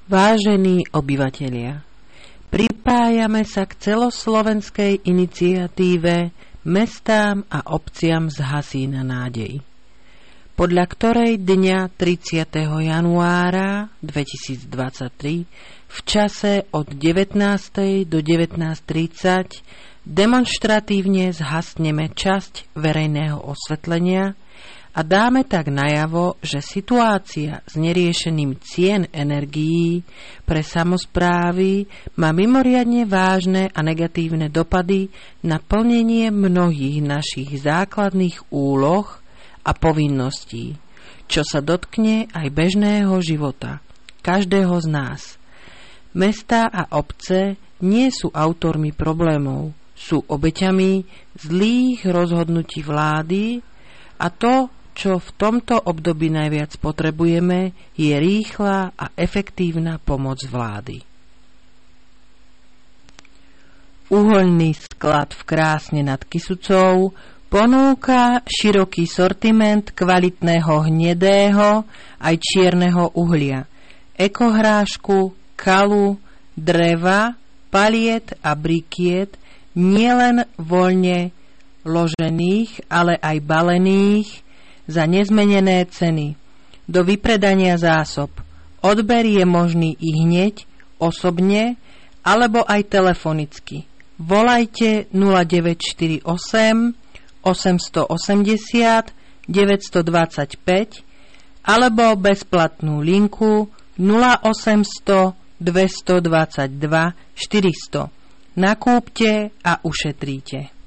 Vážení obyvatelia, pripájame sa k celoslovenskej iniciatíve Mestám a obciam zhasí na nádej, podľa ktorej dňa 30. januára 2023 v čase od 19. do 19:30 demonštratívne zhasneme časť verejného osvetlenia a dáme tak najavo, že situácia s neriešením cien energií pre samosprávy má mimoriadne vážne a negatívne dopady na plnenie mnohých našich základných úloh a povinností, čo sa dotkne aj bežného života každého z nás. Mestá a obce nie sú autormi problémov, sú obeťami zlých rozhodnutí vlády a to, čo v tomto období najviac potrebujeme, je rýchla a efektívna pomoc vlády. Uhoľný sklad v Krásne nad Kysucou ponúka široký sortiment kvalitného hnedého aj čierneho uhlia, ekohrášku, kalu, dreva, paliet a brikiet, nielen voľne ložených, ale aj balených, za nezmenené ceny, do vypredania zásob. Odber je možný i hneď, osobne, alebo aj telefonicky. Volajte 0948 880 925 alebo bezplatnú linku 0800 222 400. Nakúpte a ušetríte.